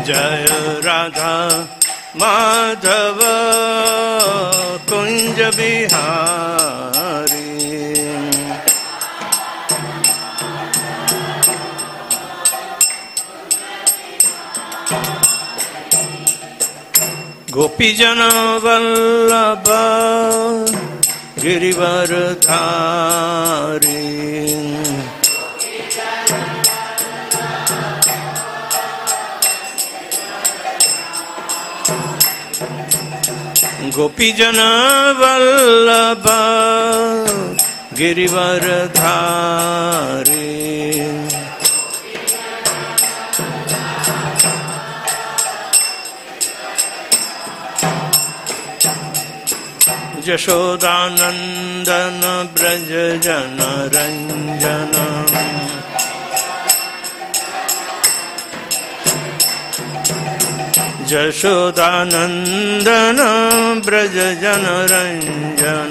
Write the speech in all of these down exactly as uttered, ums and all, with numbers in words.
जय राधा माधव कुंज बिहारी। गोपीजन वल्लभ गिरिवरधारी। गोपीजन वल्लभ गिरिवरधारी। यशोदानंदन ब्रज जन रंजन। यशोदानंदन ब्रज जन रंजन।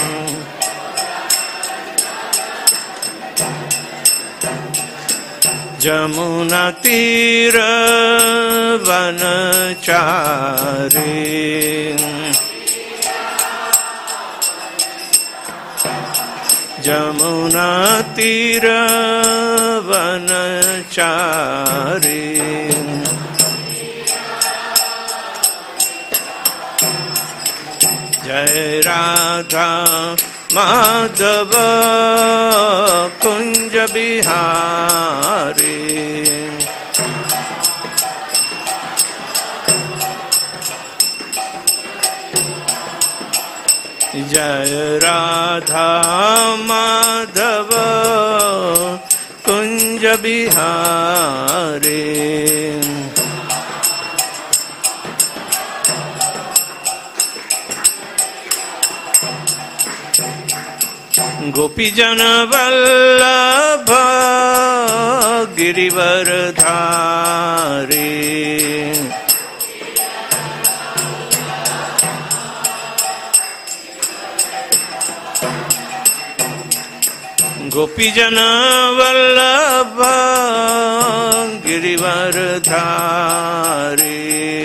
जमुना तीर वनचारी। जमुना तीर वनचारी। जय राधा माधव कुंज बिहारी। जय राधा माधव कुंज बिहारी। गोपीजन वल्लभ गिरिवरधारी। गोपीजन वल्लभ गिरिवरधारी।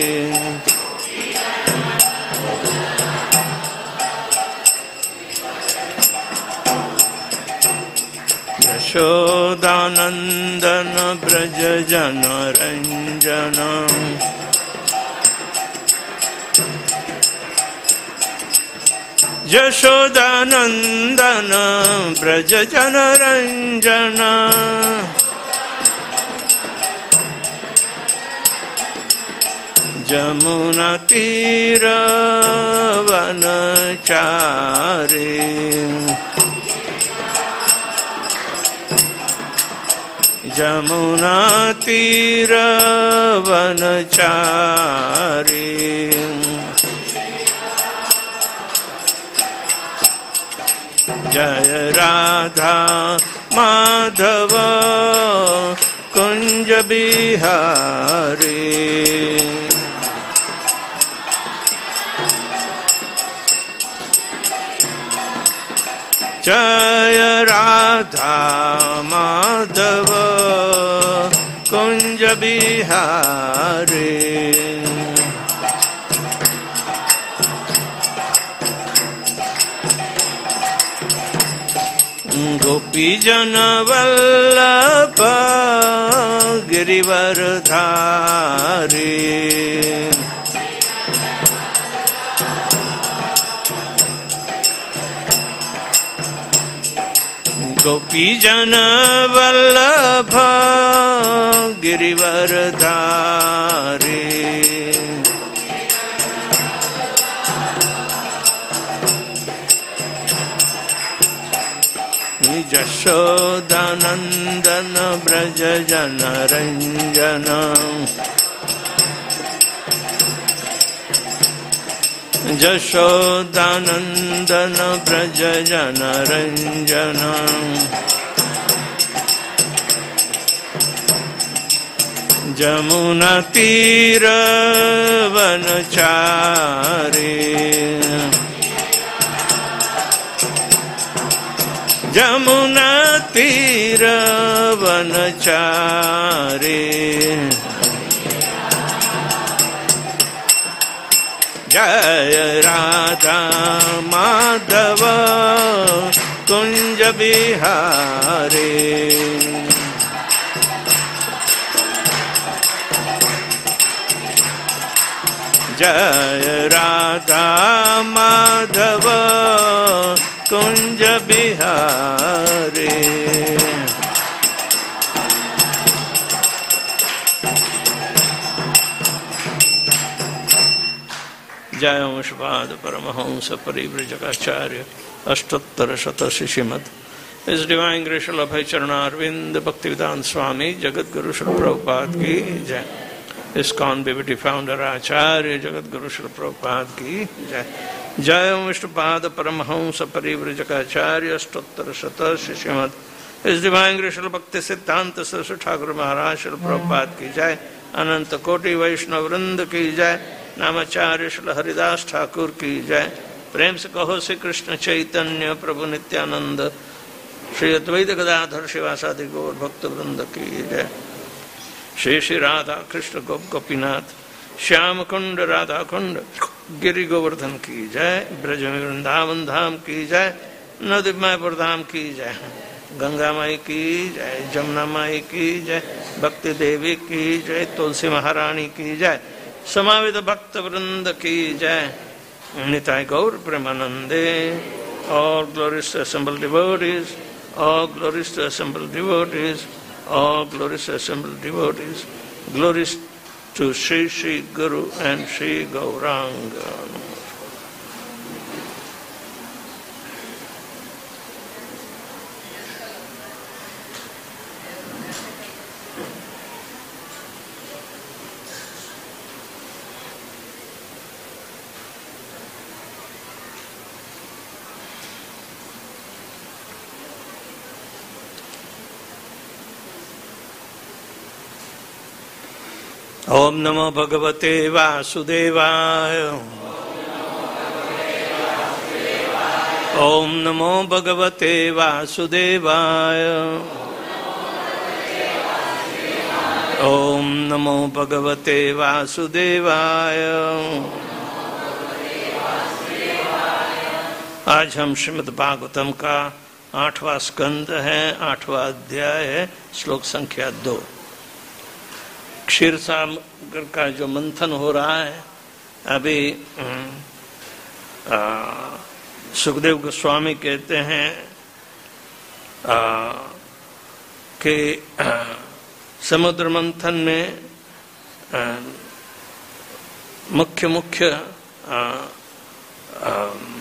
यशोदानंदन ब्रज जन रंजन। यशोदानंदन ब्रज जन रंजन। जमुना तीर वनचारी। जमुना तीर वनचारी। जय राधा माधव कुंज बिहारी। जय राधा माधव कुंज बिहारी। गोपीजन वल्लभ गिरिवरधारी। गोपीजन वल्लभ गिरिवरधारी। यशोदानंदन ब्रज जन रंजन। यशोदानंदन ब्रज जन रंजन। जमुना तीर वनचारी। जमुना तीर वनचारी। जय राधा माधव कुंज बिहारी। जय राधा माधव कुंज बिहारी। जय वंशपाद परमहंस परिव्रजकाचार्य अष्टोत्तर शत शिशिमत। इस डिवाइन ग्रेशियल अभय चरणारविंद भक्तिवेदांत स्वामी जगत गुरु श्री प्रभुपाद की जय। इस्कॉन बीबीटी फाउंडर आचार्य जगत गुरु श्री प्रभुपाद की जय। जय विष्णुपाद परमहंस परिव्रजकाचार्य अष्टोत्तर शत शिशिमत। इस डिवाइन ग्रेशियल भक्ति सिद्धांत सरस्वती ठाकुर महाराज श्री प्रभुपाद की जय। अनंत कोटि वैष्णव वृंद की जय। नामाचार्य श्री हरिदास ठाकुर की जय। प्रेम से कहो श्री कृष्ण चैतन्य प्रभु नित्यानंद श्री अद्वैत गदाधर शिवासादि गौर भक्त वृंद की जय। श्री श्री राधा कृष्ण गोप गोपीनाथ श्याम कुंड राधा कुंड गिरि गोवर्धन की जय। ब्रज में वृंदावन धाम की जय। नदीमयपुर धाम की जय। गंगा माई की जय। जमुना माई की जय। भक्ति देवी की जय। तुलसी महारानी की जय। समावित भक्त वृंद की जय। निताय गौर प्रेमानंदे। All glories to assembled devotees. All glories to assembled devotees. All glories to assembled devotees. Glories to Shri Shri Guru and Shri Gauranga. ओम नमो भगवते वासुदेवाय। ओम नमो भगवते वासुदेवाय। ओम नमो भगवते वासुदेवाय। आज हम श्रीमद् भागवतम का आठवां स्कंद है, आठवां अध्याय है, श्लोक संख्या दो। क्षीर सागर का जो मंथन हो रहा है अभी सुखदेव गोस्वामी कहते हैं आ, कि आ, समुद्र मंथन में आ, मुख्य मुख्य आ, आ,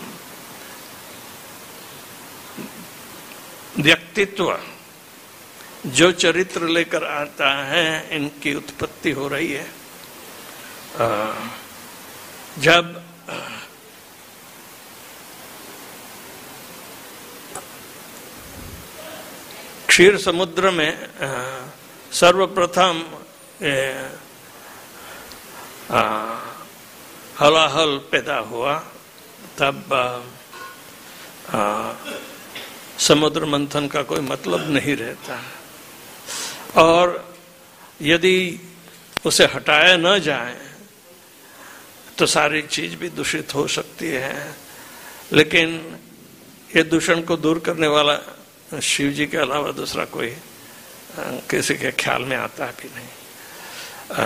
व्यक्तित्व जो चरित्र लेकर आता है इनकी उत्पत्ति हो रही है। जब क्षीर समुद्र में सर्वप्रथम हलाहल पैदा हुआ तब समुद्र मंथन का कोई मतलब नहीं रहता और यदि उसे हटाया न जाए तो सारी चीज भी दूषित हो सकती है। लेकिन ये दूषण को दूर करने वाला शिव जी के अलावा दूसरा कोई किसी के ख्याल में आता भी नहीं।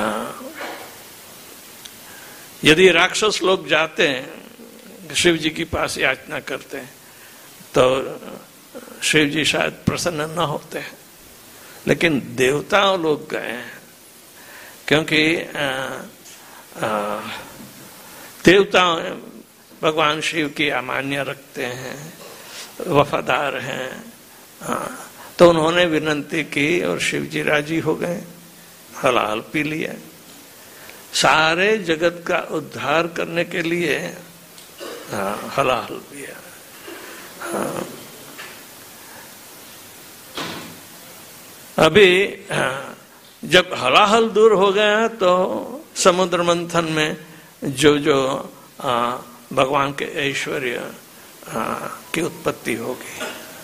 यदि राक्षस लोग जाते हैं शिव जी के पास याचना करते हैं तो शिव जी शायद प्रसन्न न होते हैं, लेकिन देवताओं लोग गए हैं क्योंकि आ, आ, देवता भगवान शिव की अमान्य रखते हैं, वफादार हैं। आ, तो उन्होंने विनंती की और शिव जी राजी हो गए, हलाल पी लिया। सारे जगत का उद्धार करने के लिए हलाल पिया। अभी जब हलाहल दूर हो गया तो समुद्र मंथन में जो जो आ, भगवान के ऐश्वर्य की उत्पत्ति होगी।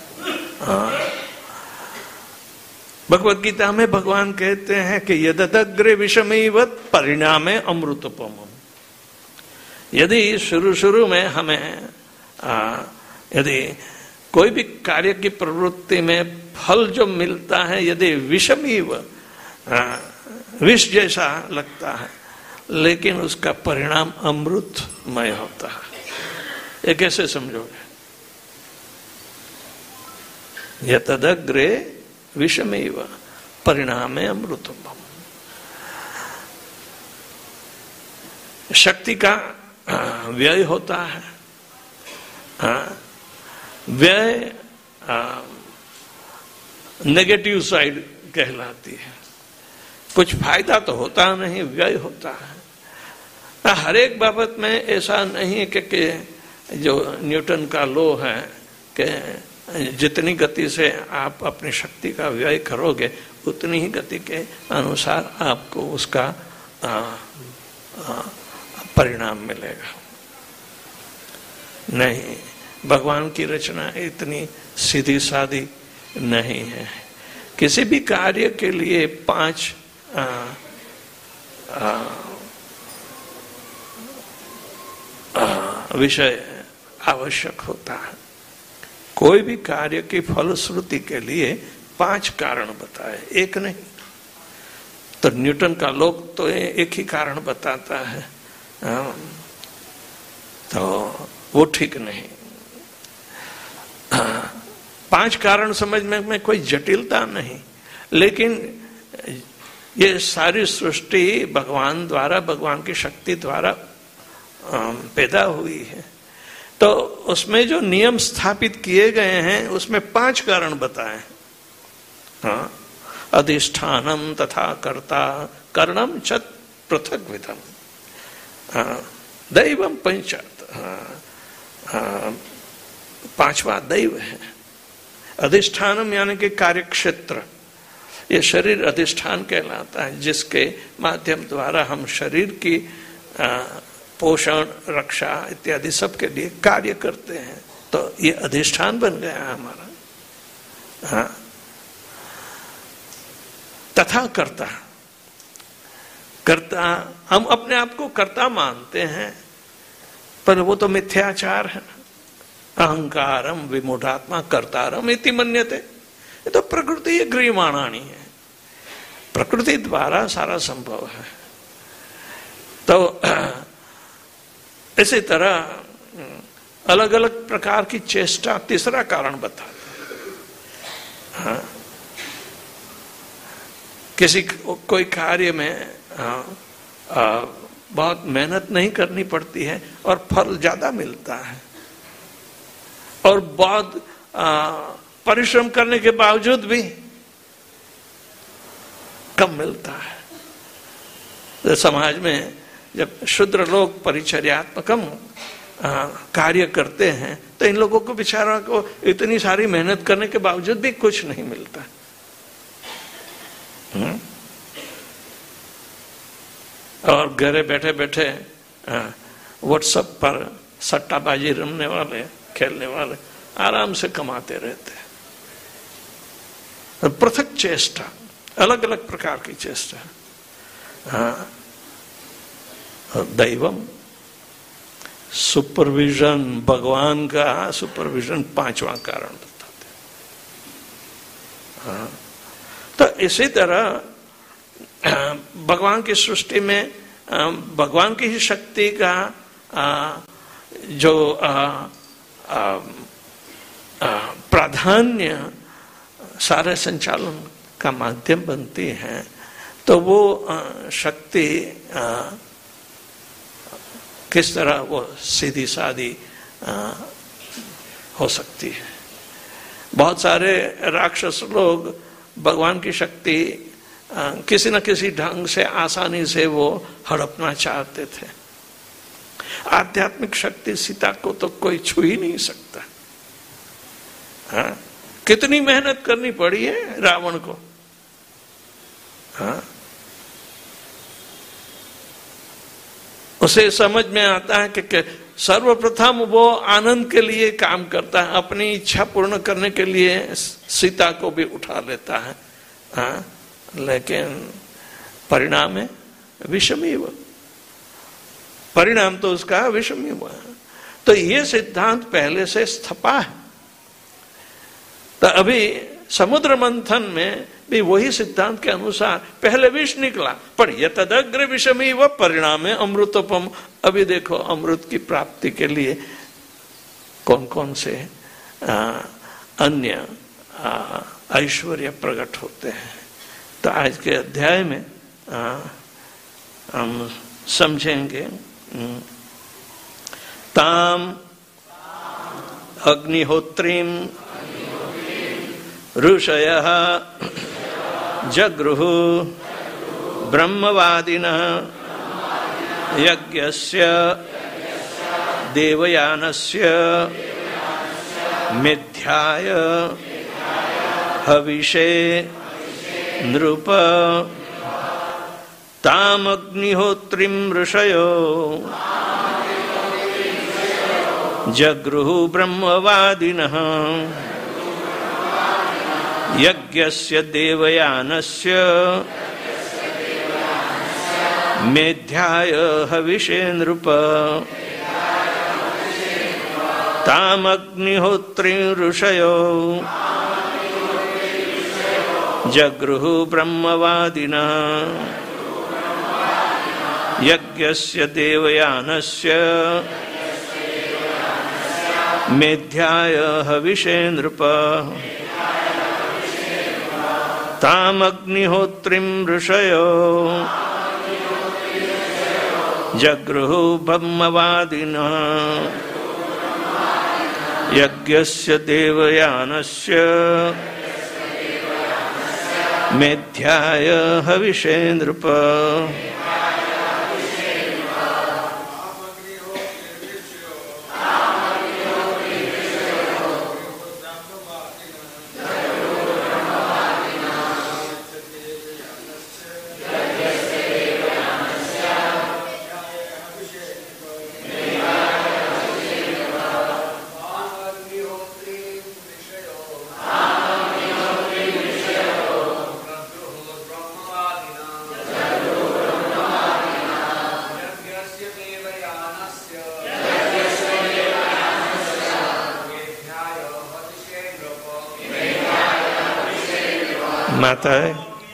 भगवत गीता में भगवान कहते हैं कि यदग्रे विषमीवत परिणामे अमृतोपम। यदि शुरू शुरू में हमें आ, यदि कोई भी कार्य की प्रवृत्ति में फल जो मिलता है यदि विषमीव विष जैसा लगता है, लेकिन उसका परिणाम अमृतमय होता है, ये कैसे समझोगे? यतदग्रे विषमेव परिणामे अमृतम। शक्ति का व्यय होता है, व्यय नेगेटिव साइड कहलाती है। कुछ फायदा तो होता नहीं, व्यय होता है। हर एक बाबत में ऐसा नहीं कि, कि जो न्यूटन का लॉ है कि जितनी गति से आप अपनी शक्ति का व्यय करोगे उतनी ही गति के अनुसार आपको उसका आ, आ, परिणाम मिलेगा। नहीं, भगवान की रचना इतनी सीधी सादी नहीं है। किसी भी कार्य के लिए पांच आ, आ, आ, विषय आवश्यक होता है। कोई भी कार्य की फलश्रुति के लिए पांच कारण बताए, एक नहीं। तो न्यूटन का लोग तो एक ही कारण बताता है, आ, तो वो ठीक नहीं। आ, पांच कारण समझने में कोई जटिलता नहीं, लेकिन ये सारी सृष्टि भगवान द्वारा, भगवान की शक्ति द्वारा पैदा हुई है। तो उसमें जो नियम स्थापित किए गए हैं उसमें पांच कारण बताए। हाँ, अधिष्ठानम तथा कर्ता कर्णम च पृथक विधम दैवम पंचात। पांचवा दैव है। अधिष्ठानम यानी कि कार्य क्षेत्र, ये शरीर अधिष्ठान कहलाता है, जिसके माध्यम द्वारा हम शरीर की पोषण, रक्षा इत्यादि सब के लिए कार्य करते हैं। तो ये अधिष्ठान बन गया हमारा। हाँ, तथा कर्ता, कर्ता हम अपने आप को कर्ता मानते हैं, पर वो तो मिथ्याचार है। अहंकारम विमूढ़ात्मा कर्तारम इति मन्यते। ये तो प्रकृति गृह्यमाणानि है, प्रकृति द्वारा सारा संभव है। तो इसी तरह अलग अलग प्रकार की चेष्टा तीसरा कारण बताता है। हाँ, किसी कोई कार्य में आ, आ, बहुत मेहनत नहीं करनी पड़ती है और फल ज्यादा मिलता है, और बहुत परिश्रम करने के बावजूद भी कम मिलता है। तो समाज में जब शूद्र लोग परिचर्यात्मकम कार्य करते हैं तो इन लोगों को बेचारा को इतनी सारी मेहनत करने के बावजूद भी कुछ नहीं मिलता। हुँ? और घरे बैठे बैठे व्हाट्सएप पर सट्टाबाजी रमने वाले, खेलने वाले आराम से कमाते रहते हैं। पृथक चेष्टा, अलग अलग प्रकार की चेष्टा। हाँ, दैवम सुपरविजन, भगवान का सुपरविजन पांचवा कारण बताते हैं। हाँ, तो इसी तरह भगवान की सृष्टि में भगवान की ही शक्ति का जो प्राधान्य सारे संचालन का माध्यम बनती है, तो वो शक्ति किस तरह वो सीधी सादी हो सकती है। बहुत सारे राक्षस लोग भगवान की शक्ति किसी न किसी ढंग से आसानी से वो हड़पना चाहते थे। आध्यात्मिक शक्ति सीता को तो कोई छू ही नहीं सकता। हाँ, कितनी मेहनत करनी पड़ी है रावण को। हाँ, उसे समझ में आता है कि, कि सर्वप्रथम वो आनंद के लिए काम करता है, अपनी इच्छा पूर्ण करने के लिए सीता को भी उठा लेता है। हाँ, लेकिन परिणाम है विषमीव, परिणाम तो उसका विषम ही हुआ। तो ये सिद्धांत पहले से स्थपा है। तो अभी समुद्र मंथन में भी वही सिद्धांत के अनुसार पहले विष निकला, पर यतदग्र विषमी व परिणाम अमृतोपम। अभी देखो अमृत की प्राप्ति के लिए कौन कौन से आ, अन्य ऐश्वर्य प्रकट होते हैं। तो आज के अध्याय में आ, हम समझेंगे। ताम अग्निहोत्रीम ऋषयः जगृह ब्रह्मवादिनः यज्ञस्य देवयानस्य मिथ्याय हविषे नृप तामग्निहोत्रीं ऋषयो जगृह ब्रह्मवादिनः यज्ञस्य देवयानस्य मेध्याय हविषे नृप तामग्निहोत्रीं ऋषयो जगृह ब्रह्मवादिनः यज्ञस्य देवयानस्य मेध्याय हविषे नृप तामग्निहोत्रीं ऋषयो जगृह ब्रह्मवादिनः यज्ञस्य देवयानस्य मेध्याय हविषे नृप। माता है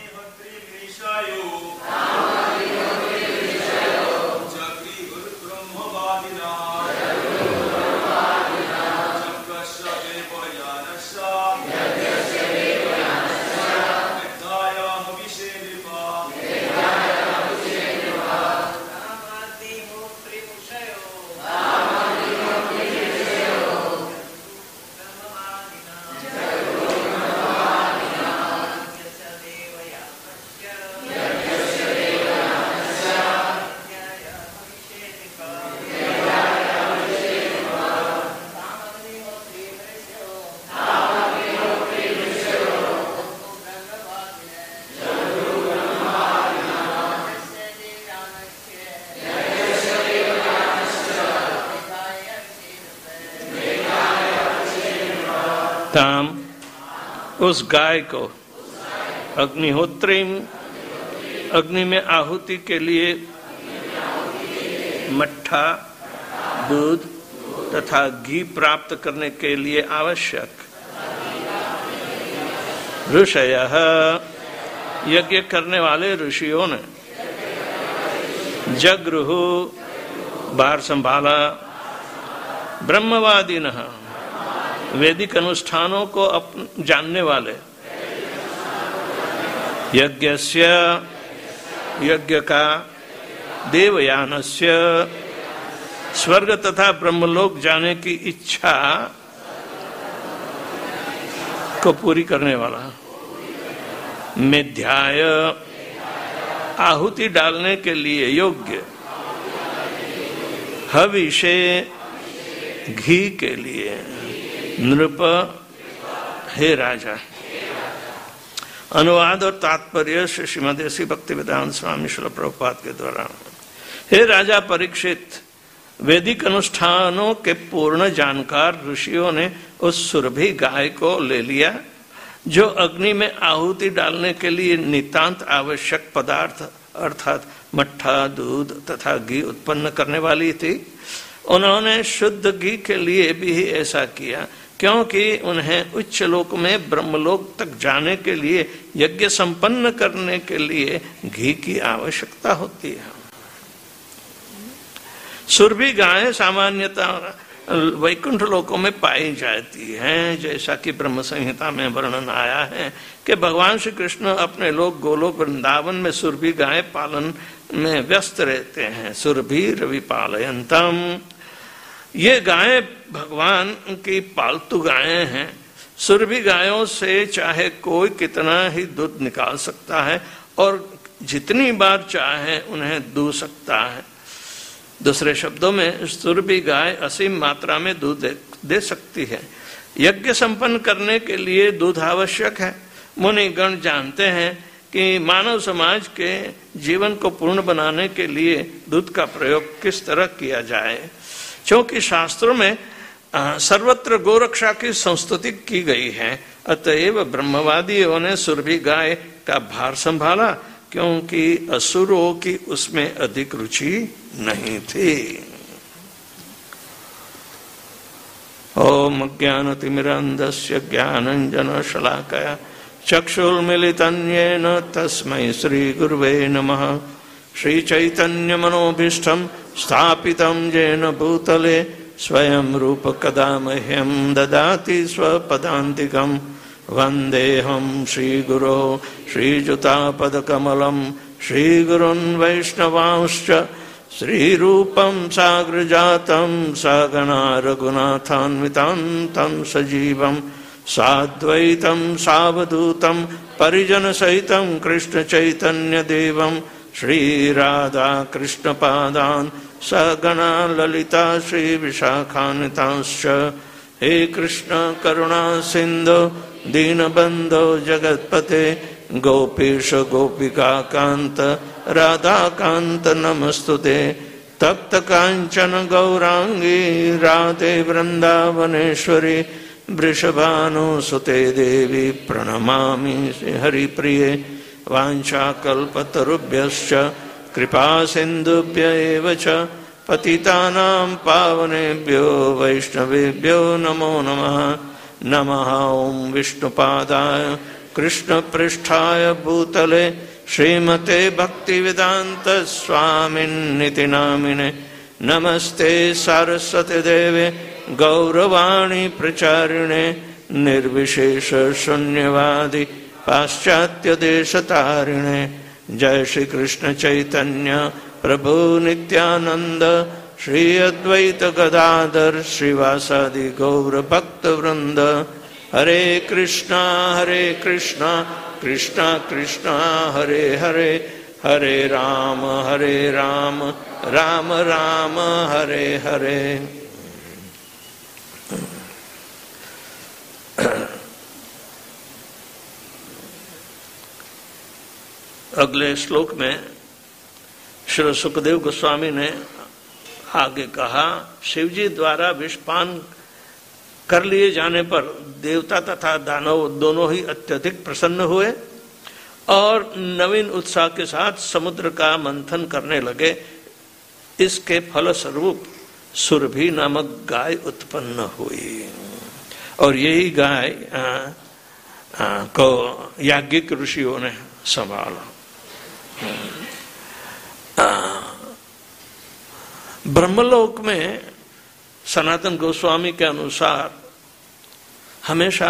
ताम उस गाय को अग्निहोत्री अग्नि में आहुति के लिए मट्ठा दूध तथा घी प्राप्त करने के लिए आवश्यक ऋषयः यज्ञ करने वाले ऋषियों ने जगृह बार संभाला ब्रह्मवादिनः वैदिक अनुष्ठानों को अपन जानने वाले यज्ञस्य यज्ञ का देवयानस्य स्वर्ग तथा ब्रह्मलोक जाने की इच्छा को पूरी करने वाला मेध्याय आहुति डालने के लिए योग्य हविषे घी के लिए नृप हे राजा। अनुवाद और तात्पर्य श्री श्रीमद श्री भक्तिवेदांत स्वामी श्रील प्रभुपाद के द्वारा। हे राजा परीक्षित, वैदिक अनुष्ठानों के पूर्ण जानकार ऋषियों ने उस सुरभि गाय को ले लिया जो अग्नि में आहुति डालने के लिए नितांत आवश्यक पदार्थ अर्थात मट्ठा, दूध तथा घी उत्पन्न करने वाली थी। उन्होंने शुद्ध घी के लिए भी ऐसा किया, क्योंकि उन्हें उच्च लोक में ब्रह्मलोक तक जाने के लिए यज्ञ संपन्न करने के लिए घी की आवश्यकता होती है। सुरभि गाय सामान्यतः वैकुंठ लोकों में पाई जाती है, जैसा कि ब्रह्म संहिता में वर्णन आया है कि भगवान श्री कृष्ण अपने लोक गोलोक वृंदावन में सुरभि गाय पालन में व्यस्त रहते हैं। सुरभि रवि पालयंतम, ये गाय भगवान की पालतू गायें हैं। सुरभि गायों से चाहे कोई कितना ही दूध निकाल सकता है और जितनी बार चाहे उन्हें दूह सकता है। दूसरे शब्दों में सुरभि गाय असीम मात्रा में दूध दे, दे सकती है। यज्ञ संपन्न करने के लिए दूध आवश्यक है। मुनिगण जानते हैं कि मानव समाज के जीवन को पूर्ण बनाने के लिए दूध का प्रयोग किस तरह किया जाए। क्योंकि शास्त्रों में आ, सर्वत्र गोरक्षा की संस्तुति की गई है, अतएव ब्रह्मवादियों ने सुरभि गाय का भार संभाला, क्योंकि असुरों की उसमें अधिक रुचि नहीं थी। ओम ज्ञानतिमिरन्धस्य ज्ञानञ्जन शलाकया चक्षुर्मिलितं येन तस्मै श्री गुरुवे नमः। श्री चैतन्य मनोभीष्टं स्थापितं येन भूतले स्वयं रूप कदा मह्यं ददाति स्वपदान्तिकम्। वन्देऽहं श्रीगुरो श्रीयुतापदकमलं श्रीगुरुन् वैष्णवांश्च श्रीरूपं साग्रजातं सगणा रघुनाथान्वितं तं सजीवं साद्वैतं सावधूतं परिजनसहितं कृष्णचैतन्यदेवं श्रीराधा कृष्णपादान् सगणा ललिता श्रीविशाखान्वितांश्च। हे कृष्ण करुणा सिंधु दीनबंधो जगत्पते गोपीश गोपिका कांत राधा कांत नमस्तुते। तप्त कांचन गौरांगी राधे वृंदावनेश्वरी वृषभानुसुते देवी प्रणमामि हरिप्रिये। वाञ्छाकल्पतरुभ्यश्च कृपा सिन्धुभ्य एव च पतितानां पावनेभ्यो वैष्णवेभ्यो नमो नमः। नमः ओं विष्णुपादाय कृष्णपृष्ठाय भूतले श्रीमते भक्तिवेदांत स्वामिन्निति नामिने। नमस्ते सारस्वती देवे गौरवाणी प्रचारिणे निर्विशेष शून्यवादी पाश्चात्य देशतारिणे। जय श्री कृष्ण चैतन्य प्रभु नित्यानंद श्री अद्वैत गदाधर श्रीवासादि गौर भक्त वृंद। हरे कृष्णा हरे कृष्णा कृष्णा कृष्णा हरे हरे, हरे राम हरे राम राम राम हरे हरे। अगले श्लोक में श्री सुखदेव गोस्वामी ने आगे कहा, शिवजी द्वारा विषपान कर लिए जाने पर देवता तथा दानव दोनों ही अत्यधिक प्रसन्न हुए और नवीन उत्साह के साथ समुद्र का मंथन करने लगे। इसके फलस्वरूप सुरभि नामक गाय उत्पन्न हुई और यही गाय आ, आ, को याज्ञिक ऋषियों ने संभाला। ब्रह्मलोक में सनातन गोस्वामी के अनुसार हमेशा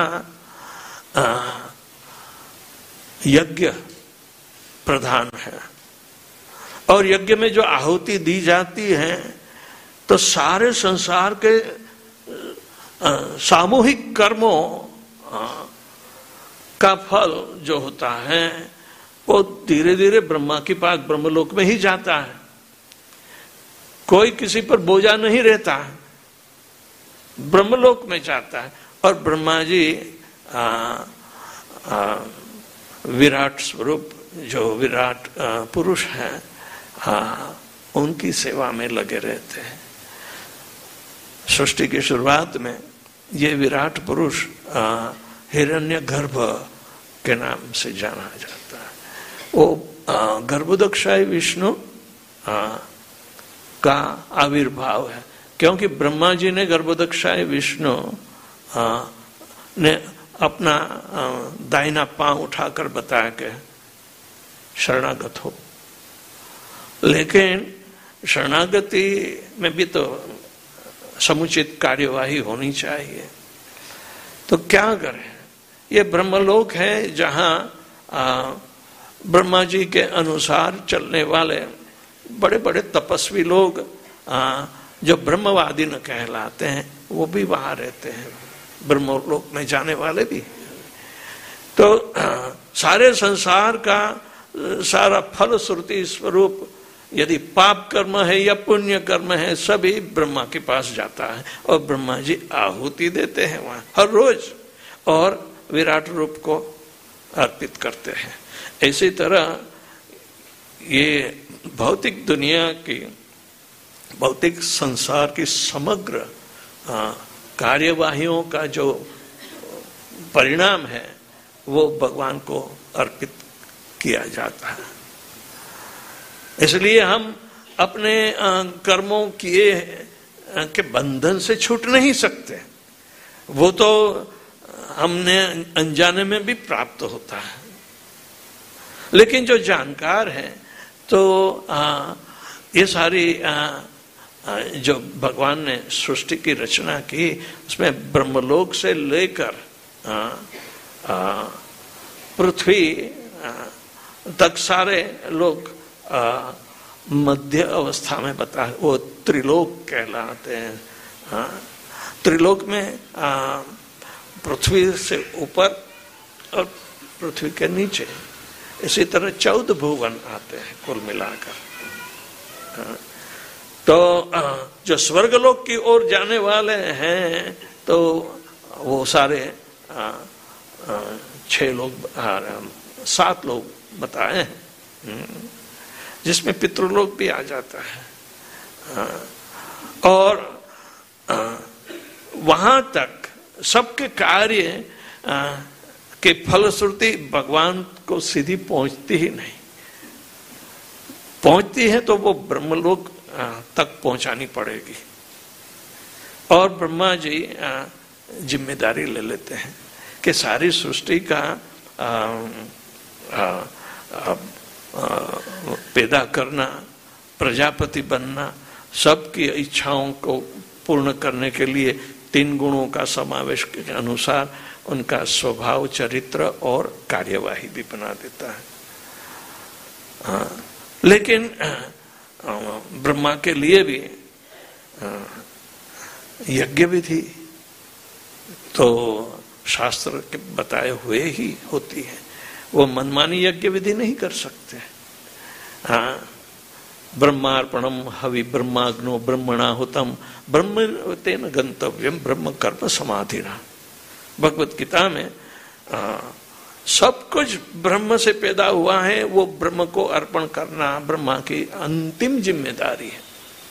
यज्ञ प्रधान है और यज्ञ में जो आहुति दी जाती है तो सारे संसार के सामूहिक कर्मों का फल जो होता है वो धीरे धीरे ब्रह्मा के पास ब्रह्मलोक में ही जाता है। कोई किसी पर बोझा नहीं रहता, ब्रह्मलोक में जाता है। और ब्रह्मा जी आ, आ, विराट स्वरूप जो विराट पुरुष हैं, उनकी सेवा में लगे रहते हैं। सृष्टि की शुरुआत में ये विराट पुरुष हिरण्यगर्भ के नाम से जाना जाता है। वो गर्भोदक्षाय विष्णु आ, का आविर्भाव है, क्योंकि ब्रह्मा जी ने गर्भोदक्षाय विष्णु ने अपना आ, दाहिना पांव उठाकर बताया कि शरणागत हो। लेकिन शरणागति में भी तो समुचित कार्यवाही होनी चाहिए, तो क्या करें? ये ब्रह्मलोक है जहां ब्रह्मा जी के अनुसार चलने वाले बड़े बड़े तपस्वी लोग आ, जो ब्रह्मवादी न कहलाते हैं वो भी वहां रहते हैं, ब्रह्मलोक में जाने वाले भी। तो आ, सारे संसार का सारा फल श्रुति स्वरूप यदि पाप कर्म है या पुण्य कर्म है सभी ब्रह्मा के पास जाता है, और ब्रह्मा जी आहुति देते हैं वहां हर रोज और विराट रूप को अर्पित करते हैं। इसी तरह ये भौतिक दुनिया की, भौतिक संसार की समग्र कार्यवाहियों का जो परिणाम है वो भगवान को अर्पित किया जाता है। इसलिए हम अपने कर्मों किए के बंधन से छूट नहीं सकते, वो तो हमने अनजाने में भी प्राप्त होता है। लेकिन जो जानकार है तो आ, ये सारी आ, आ, जो भगवान ने सृष्टि की रचना की उसमें ब्रह्मलोक से लेकर पृथ्वी तक सारे लोग आ, मध्य अवस्था में बता, वो त्रिलोक कहलाते हैं। हाँ, त्रिलोक में आ, पृथ्वी से ऊपर और पृथ्वी के नीचे, इसी तरह चौदह भुवन आते हैं कुल मिलाकर। हाँ, तो आ, जो स्वर्गलोक की ओर जाने वाले हैं तो वो सारे आ, आ, छह लोग आ, सात लोग बताए हैं, जिसमें पितृलोक भी आ जाता है। और वहां तक सबके कार्य के फलश्रुति भगवान को सीधी पहुंचती ही नहीं, पहुंचती है तो वो ब्रह्मलोक तक पहुंचानी पड़ेगी। और ब्रह्मा जी जिम्मेदारी ले लेते हैं कि सारी सृष्टि का आ, आ, आ, पैदा करना, प्रजापति बनना, सबकी इच्छाओं को पूर्ण करने के लिए तीन गुणों का समावेश के अनुसार उनका स्वभाव, चरित्र और कार्यवाही भी बना देता है। हाँ, लेकिन ब्रह्मा के लिए भी यज्ञ विधि तो शास्त्र के बताए हुए ही होती है, वो मनमानी यज्ञ विधि नहीं कर सकते। हाँ, ब्रह्मार्पणम हवि ब्रह्माग्नो ब्रह्मणाहुतम ब्रह्म तेन गंतव्यम ब्रह्म कर्म समाधिना। भगवत गीता में आ, सब कुछ ब्रह्म से पैदा हुआ है, वो ब्रह्म को अर्पण करना ब्रह्मा की अंतिम जिम्मेदारी है।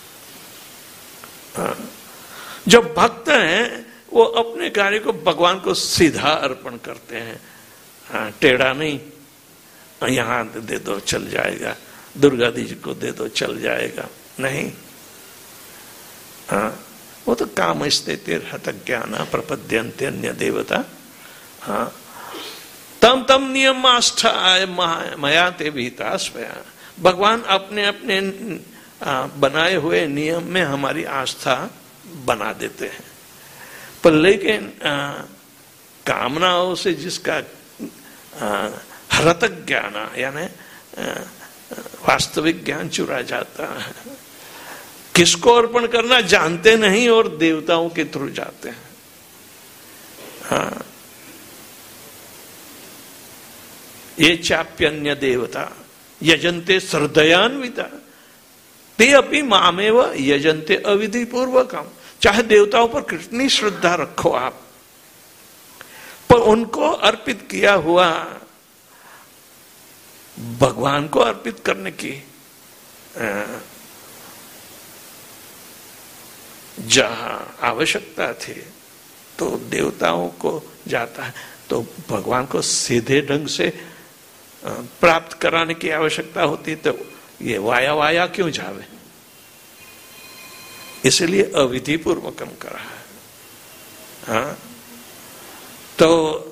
हाँ, जो भक्त हैं वो अपने कार्य को भगवान को सीधा अर्पण करते हैं। हाँ, टेढ़ा नहीं, यहाँ दे दो चल जाएगा, दुर्गा दी जी को दे दो चल जाएगा, नहीं। हाँ, वो तो काम स्थिति हत ज्ञान प्रपद्यन्ते अन्य देवता। हाँ, तम तम नियम आस्था मया ते विहिता स्वया। भगवान अपने अपने बनाए हुए नियम में हमारी आस्था बना देते हैं, पर लेकिन आ, कामनाओं से जिसका हरत ज्ञान यानी वास्तविक ज्ञान चुरा जाता है, किसको अर्पण करना जानते नहीं और देवताओं के थ्रू जाते हैं। हाँ, ये चाप्यन्य देवता यजन्ते श्रद्धयान्विता ते अपि मामेव यजन्ते अविधि पूर्वकम। चाहे देवताओं पर कितनी श्रद्धा रखो आप, पर उनको अर्पित किया हुआ भगवान को अर्पित करने की जहां आवश्यकता थी तो देवताओं को जाता है, तो भगवान को सीधे ढंग से प्राप्त कराने की आवश्यकता होती, तो ये वाया वाया क्यों जावे, इसलिए अविधि पूर्वकम करा है। हाँ, तो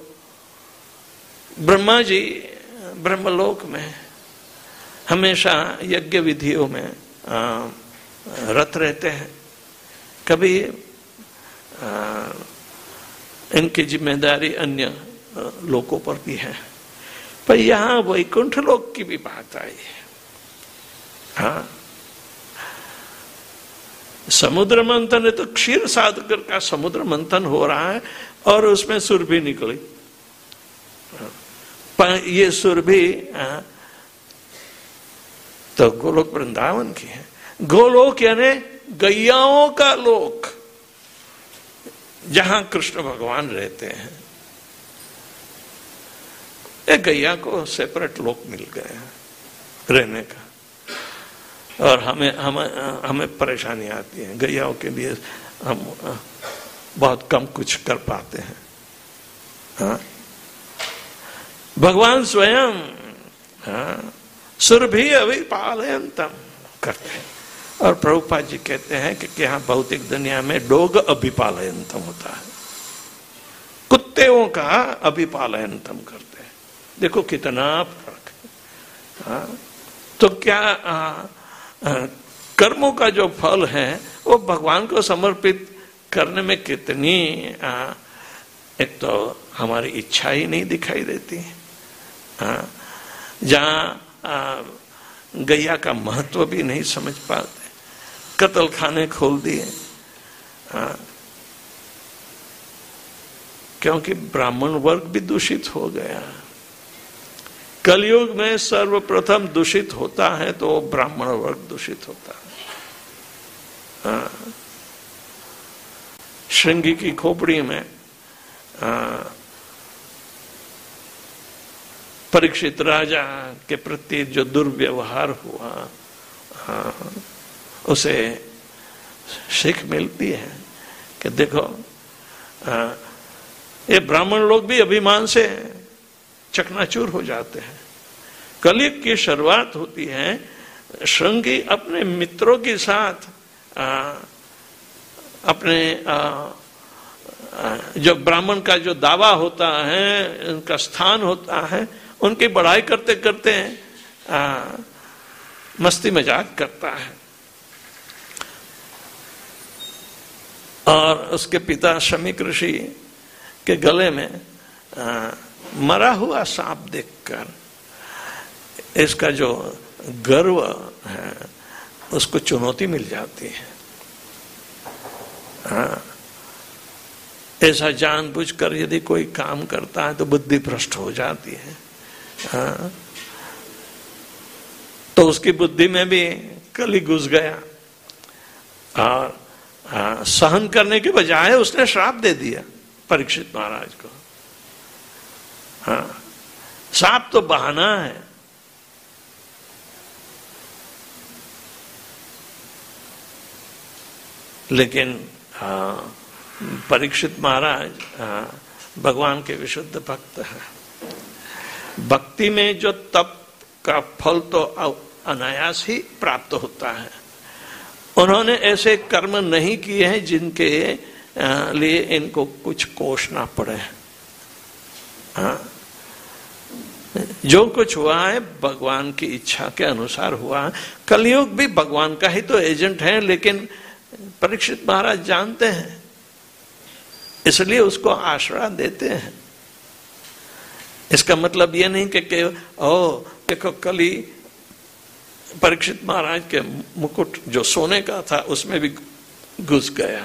ब्रह्मा जी ब्रह्मलोक में हमेशा यज्ञ विधियों में आ, रत रहते हैं। कभी आ, इनकी जिम्मेदारी अन्य लोकों पर भी है, पर यहां वैकुंठ लोक की भी बात आई है। हाँ, समुद्र मंथन है तो क्षीर सागर का समुद्र मंथन हो रहा है और उसमें सुरभि निकली। पर ये सुरभि तो गोलोक वृंदावन की है। गोलोक यानी गैयाओं का लोक, जहां कृष्ण भगवान रहते हैं। एक गैया को सेपरेट लोक मिल गया रहने का, और हमें हमें हमें परेशानी आती है। गैयाओं के लिए हम बहुत कम कुछ कर पाते हैं। हाँ? भगवान स्वयं हाँ, सुरभि अभिपालयन्तम करते हैं। और प्रभुपाद जी कहते हैं कि यहाँ भौतिक दुनिया में डोग अभिपालयन्तम होता है, कुत्तेओं का अभिपालयन्तम करते हैं। देखो कितना फर्क है। हाँ? तो क्या आ, आ, कर्मों का जो फल है वो भगवान को समर्पित करने में कितनी आ, एक तो हमारी इच्छा ही नहीं दिखाई देती। हाँ, जहाँ गैया का महत्व भी नहीं समझ पाते, कत्ल खाने खोल दिए। हाँ, क्योंकि ब्राह्मण वर्ग भी दूषित हो गया। कलयुग में सर्वप्रथम दूषित होता है तो ब्राह्मण वर्ग दूषित होता है। हाँ, श्रृंगी की खोपड़ी में परीक्षित राजा के प्रति जो दुर्व्यवहार हुआ, हाँ, उसे सीख मिलती है कि देखो आ, ये ब्राह्मण लोग भी अभिमान से चकनाचूर हो जाते हैं। कलयुग की शुरुआत होती है, श्रृंगी अपने मित्रों के साथ आ, अपने आ, आ, जो ब्राह्मण का जो दावा होता है, उनका स्थान होता है, उनकी बढ़ाई करते करते आ, मस्ती मजाक करता है। और उसके पिता शमीक ऋषि के गले में आ, मरा हुआ सांप देखकर इसका जो गर्व है उसको चुनौती मिल जाती है। हाँ, ऐसा जानबूझकर यदि कोई काम करता है तो बुद्धि भ्रष्ट हो जाती है। हाँ, तो उसकी बुद्धि में भी कली घुस गया और हाँ, सहन करने के बजाय उसने श्राप दे दिया परीक्षित महाराज को। हाँ, श्राप तो बहाना है। लेकिन हाँ, परीक्षित महाराज हाँ, भगवान के विशुद्ध भक्त हैं। भक्ति में जो तप का फल तो अनायास ही प्राप्त होता है। उन्होंने ऐसे कर्म नहीं किए हैं जिनके लिए इनको कुछ कोसना पड़े। हाँ, जो कुछ हुआ है भगवान की इच्छा के अनुसार हुआ। कलयुग भी भगवान का ही तो एजेंट है, लेकिन परीक्षित महाराज जानते हैं, इसलिए उसको आश्रय देते हैं। इसका मतलब यह नहीं कि, कि ओ देखो कली परीक्षित महाराज के मुकुट जो सोने का था उसमें भी घुस गया।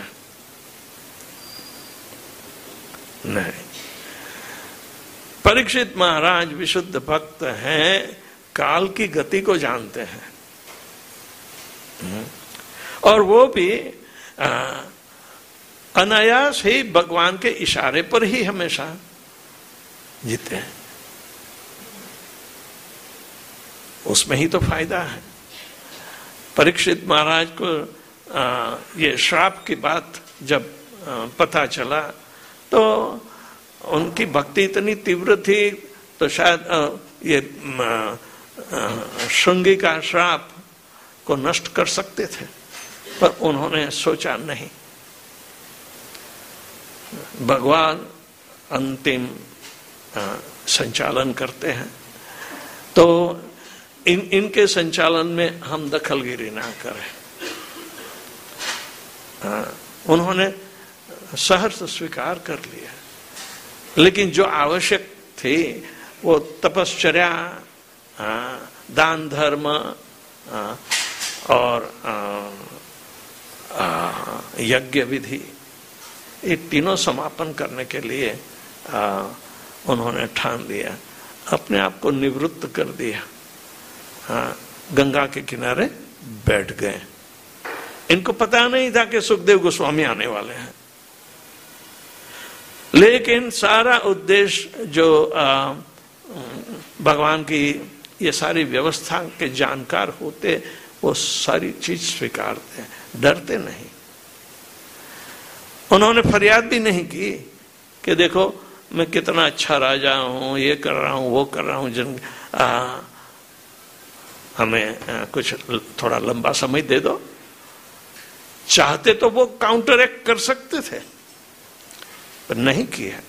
नहीं, परीक्षित महाराज विशुद्ध भक्त हैं, काल की गति को जानते हैं और वो भी आ, अनायास ही भगवान के इशारे पर ही हमेशा जीते हैं। उसमें ही तो फायदा है। परीक्षित महाराज को आ, ये श्राप की बात जब आ, पता चला तो उनकी भक्ति इतनी तीव्र थी तो शायद आ, ये आ, श्रृंगी का श्राप को नष्ट कर सकते थे, पर उन्होंने सोचा नहीं। भगवान अंतिम संचालन करते हैं, तो इन इनके संचालन में हम दखलगिरी ना करें। उन्होंने सहर्ष स्वीकार कर लिया, लेकिन जो आवश्यक थी वो तपश्चर्या, दान धर्म और यज्ञ विधि, ये तीनों समापन करने के लिए आ, उन्होंने ठान लिया, अपने आप को निवृत्त कर दिया, आ, गंगा के किनारे बैठ गए। इनको पता नहीं था कि सुखदेव गोस्वामी आने वाले हैं, लेकिन सारा उद्देश्य जो आ, भगवान की ये सारी व्यवस्था के जानकार होते, वो सारी चीज स्वीकारते हैं, डरते नहीं। उन्होंने फरियाद भी नहीं की कि देखो मैं कितना अच्छा राजा हूं, ये कर रहा हूं, वो कर रहा हूं, जन आ, हमें आ, कुछ थोड़ा लंबा समय दे दो। चाहते तो वो काउंटर एक्ट कर सकते थे, पर नहीं किया।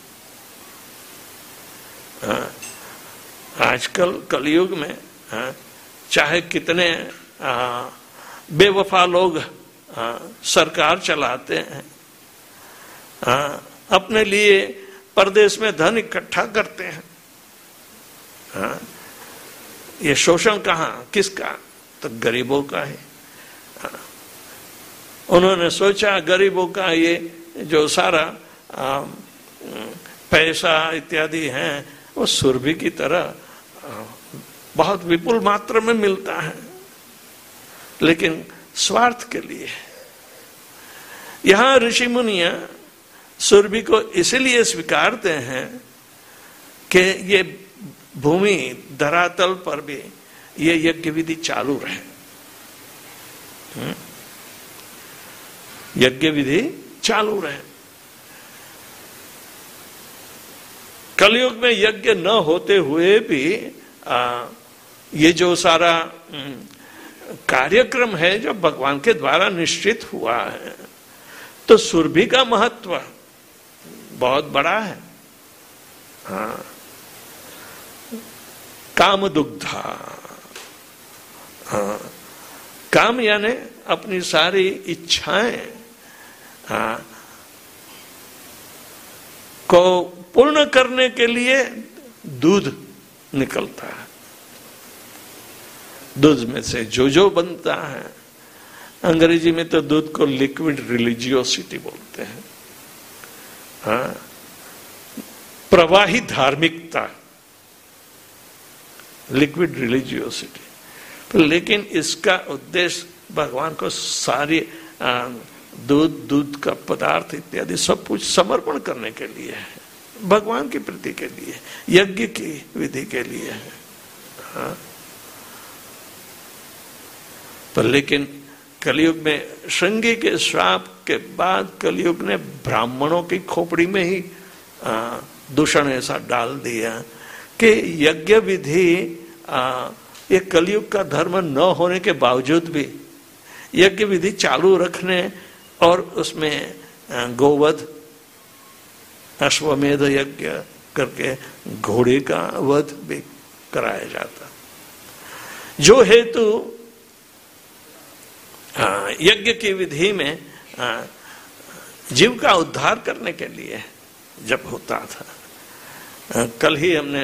आजकल कलयुग में आ, चाहे कितने आ, बेवफा लोग आ, सरकार चलाते हैं, आ, अपने लिए परदेश में धन इकट्ठा करते हैं, आ, ये शोषण कहाँ किसका? तो गरीबों का है। आ, उन्होंने सोचा गरीबों का ये जो सारा आ, पैसा इत्यादि है वो सुरभि की तरह बहुत विपुल मात्रा में मिलता है, लेकिन स्वार्थ के लिए। यहां ऋषि मुनिया सुरभि को इसलिए स्वीकारते हैं कि ये भूमि धरातल पर भी ये यज्ञ विधि चालू रहे, यज्ञ विधि चालू रहे। कलयुग में यज्ञ न होते हुए भी आ, ये जो सारा कार्यक्रम है जो भगवान के द्वारा निश्चित हुआ है, तो सुरभि का महत्व बहुत बड़ा है। हाँ, काम दुग्धा, हाँ, काम यानी अपनी सारी इच्छाएं हाँ, को पूर्ण करने के लिए दूध निकलता है। दूध में से जो जो बनता है, अंग्रेजी में तो दूध को लिक्विड रिलीजियोसिटी बोलते हैं, हाँ, प्रवाही धार्मिकता, लिक्विड रिलीजियोसिटी। लेकिन इसका उद्देश्य भगवान को सारी दूध दूध का पदार्थ इत्यादि सब कुछ समर्पण करने के लिए है, भगवान की प्रीति के लिए, यज्ञ की विधि के लिए है। हाँ? पर लेकिन कलयुग में श्रृंगी के श्राप के बाद कलयुग ने ब्राह्मणों की खोपड़ी में ही दूषण ऐसा डाल दिया कि यज्ञ विधि ये कलयुग का धर्म न होने के बावजूद भी यज्ञ विधि चालू रखने और उसमें गोवध, अश्वमेध यज्ञ करके घोड़े का वध भी कराया जाता, जो हेतु यज्ञ की विधि में जीव का उद्धार करने के लिए जब होता था। कल ही हमने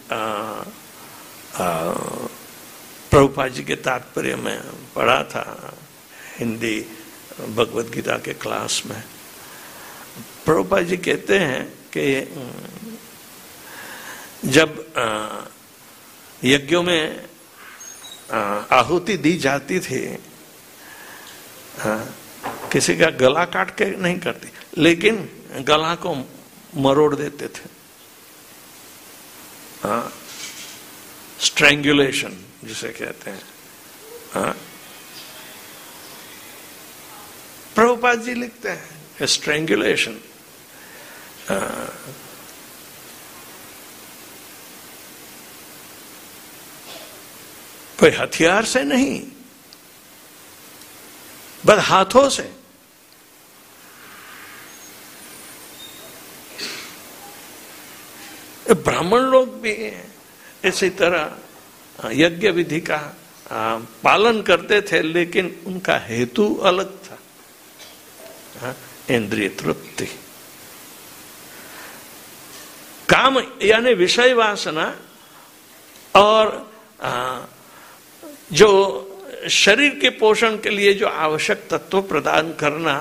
प्रभुपाद जी के तात्पर्य में पढ़ा था हिंदी भगवत गीता के क्लास में। प्रभुपाद जी कहते हैं कि जब यज्ञों में आहुति दी जाती थी, किसी का गला काट के नहीं करती, लेकिन गला को मरोड़ देते थे, हाँ, स्ट्रैंगुलेशन जिसे कहते हैं। हाँ, प्रभुपाद जी लिखते हैं स्ट्रैंगुलेशन कोई हथियार से नहीं, बस हाथों से। ब्राह्मण लोग भी इसी तरह यज्ञ विधि का पालन करते थे, लेकिन उनका हेतु अलग था, इंद्रिय तृप्ति। काम यानी विषय वासना और जो शरीर के पोषण के लिए जो आवश्यक तत्व प्रदान करना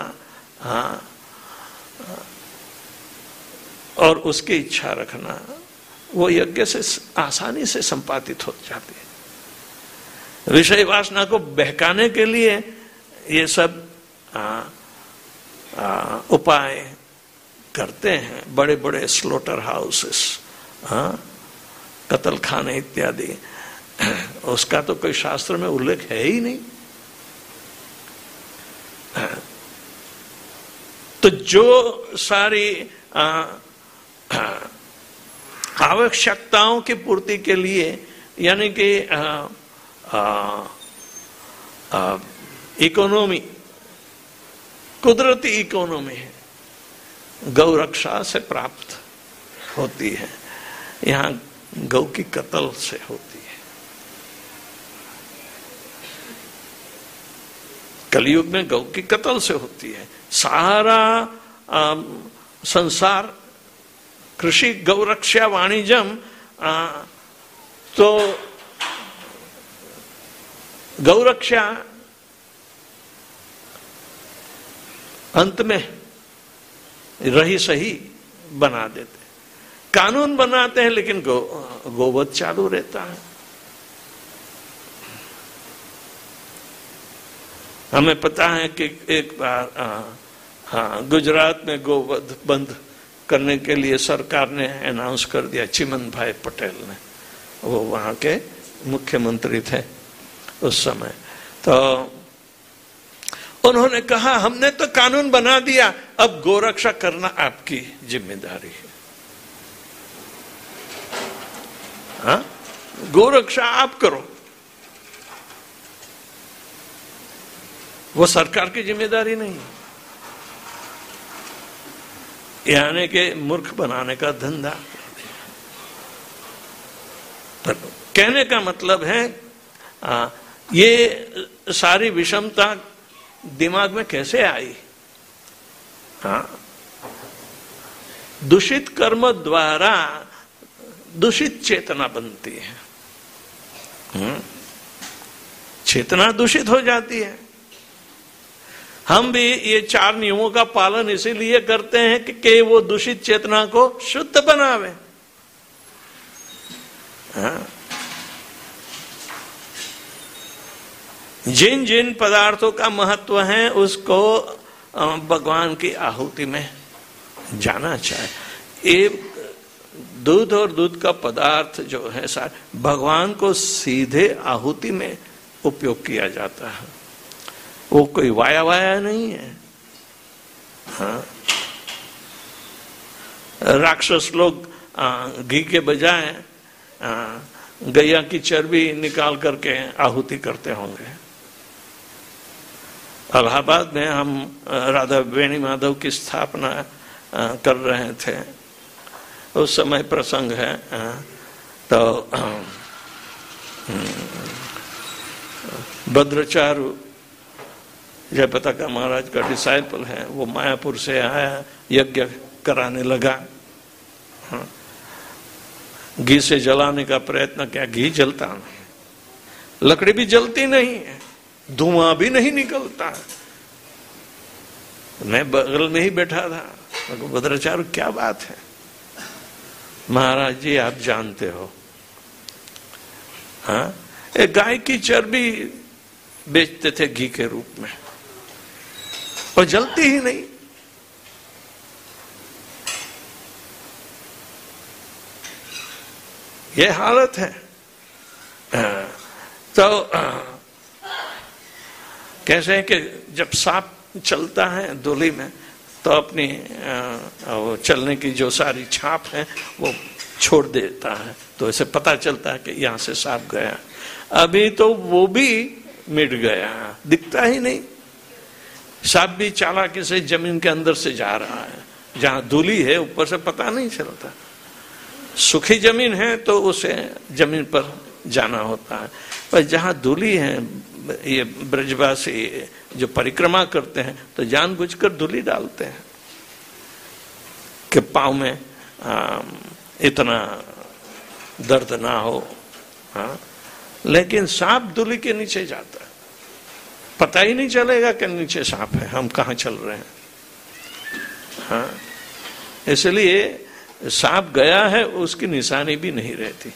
और उसकी इच्छा रखना, वो यज्ञ से आसानी से संपादित हो जाती है। विषय वासना को बहकाने के लिए ये सब आ, आ, उपाय करते हैं बड़े बड़े स्लोटर हाउसेस, कत्ल खाने इत्यादि। उसका तो कोई शास्त्र में उल्लेख है ही नहीं। तो जो सारी आ, आवश्यकताओं की पूर्ति के लिए, यानी कि इकोनॉमी, कुदरती इकोनॉमी है, गौ रक्षा से प्राप्त होती है, यहां गौ की कत्ल से होती है। कलयुग में गौ की कत्ल से होती है। सारा आ, संसार कृषि गौ रक्षा वाणिज्यम, तो गौ रक्षा अंत में रही सही बना देते, कानून बनाते हैं, लेकिन गौ गोवध चालू रहता है। हमें पता है कि एक बार हाँ गुजरात में गोवध बंद करने के लिए सरकार ने अनाउंस कर दिया, चिमन भाई पटेल ने, वो वहां के मुख्यमंत्री थे उस समय। तो उन्होंने कहा हमने तो कानून बना दिया, अब गोरक्षा करना आपकी जिम्मेदारी है। हाँ, गोरक्षा आप करो, वो सरकार की जिम्मेदारी नहीं। यानी कि मूर्ख बनाने का धंधा। पर कहने का मतलब है आ, ये सारी विषमता दिमाग में कैसे आई? हाँ, दूषित कर्म द्वारा दूषित चेतना बनती है, हुँ? चेतना दूषित हो जाती है। हम भी ये चार नियमों का पालन इसीलिए करते हैं कि, कि वो दूषित चेतना को शुद्ध बनावे। हाँ? जिन जिन पदार्थों का महत्व है उसको भगवान की आहुति में जाना चाहिए। ये दूध और दूध का पदार्थ जो है सारे भगवान को सीधे आहुति में उपयोग किया जाता है, वो कोई वाया वाया नहीं है। हाँ, राक्षस लोग घी के बजाय गैया की चर्बी निकाल करके आहुति करते होंगे। इलाहाबाद में हम राधा वेणी माधव की स्थापना कर रहे थे, उस समय प्रसंग है। तो भद्राचार्य जयपता का महाराज का डिसाइपल है, वो मायापुर से आया, यज्ञ कराने लगा। हाँ, घी से जलाने का प्रयत्न किया, घी जलता नहीं, लकड़ी भी जलती नहीं है, धुआं भी नहीं निकलता। मैं बगल में ही बैठा था, भद्राचार्य क्या बात है? महाराज जी आप जानते हो, हाँ, एक गाय की चर्बी बेचते थे घी के रूप में, और जलती ही नहीं। ये हालत है। तो कैसे है कि जब सांप चलता है धूली में, तो अपनी वो चलने की जो सारी छाप है वो छोड़ देता है तो ऐसे पता चलता है कि यहां से सांप गया। अभी तो वो भी मिट गया, दिखता ही नहीं। सांप भी चालाकी से जमीन के अंदर से जा रहा है, जहां धूली है ऊपर से पता नहीं चलता। सूखी जमीन है तो उसे जमीन पर जाना होता है, पर जहां धूली है, ये ब्रजवासी जो परिक्रमा करते हैं तो जानबूझकर धूली डालते हैं कि पांव में आ, इतना दर्द ना हो। हाँ, लेकिन सांप धूली के नीचे जाता है, पता ही नहीं चलेगा कि नीचे सांप है, हम कहाँ चल रहे हैं। हाँ, इसलिए सांप गया है उसकी निशानी भी नहीं रहती।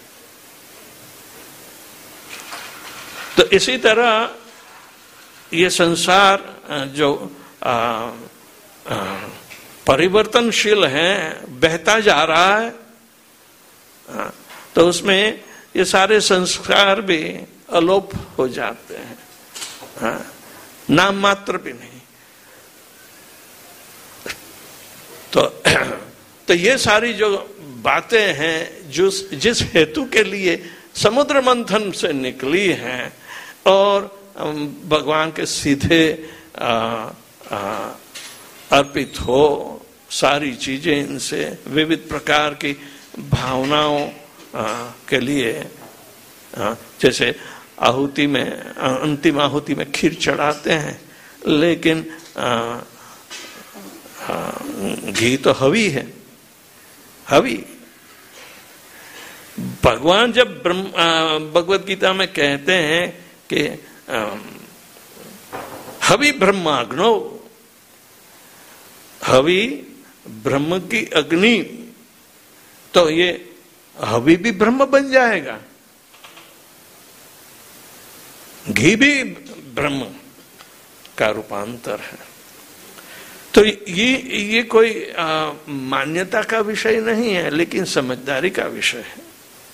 तो इसी तरह ये संसार जो आ, आ, परिवर्तनशील है, बहता जा रहा है, आ, तो उसमें ये सारे संस्कार भी अलोप हो जाते हैं। हाँ, नाम मात्र भी नहीं। तो तो ये सारी जो बातें हैं जो जिस हेतु के लिए समुद्र मंथन से निकली हैं और भगवान के सीधे आ, आ, अर्पित हो सारी चीजें, इनसे विविध प्रकार की भावनाओं आ, के लिए आ, जैसे आहुति में, अंतिम आहुति में खीर चढ़ाते हैं, लेकिन आ, आ, घी तो हवी है, हवी। भगवान जब ब्रह्म भगवत गीता में कहते हैं कि हवि ब्रह्माग्नो, हवि ब्रह्म की अग्नि, तो ये हवि भी ब्रह्म बन जाएगा, घी भी ब्रह्म का रूपांतर है। तो ये ये कोई आ, मान्यता का विषय नहीं है, लेकिन समझदारी का विषय है।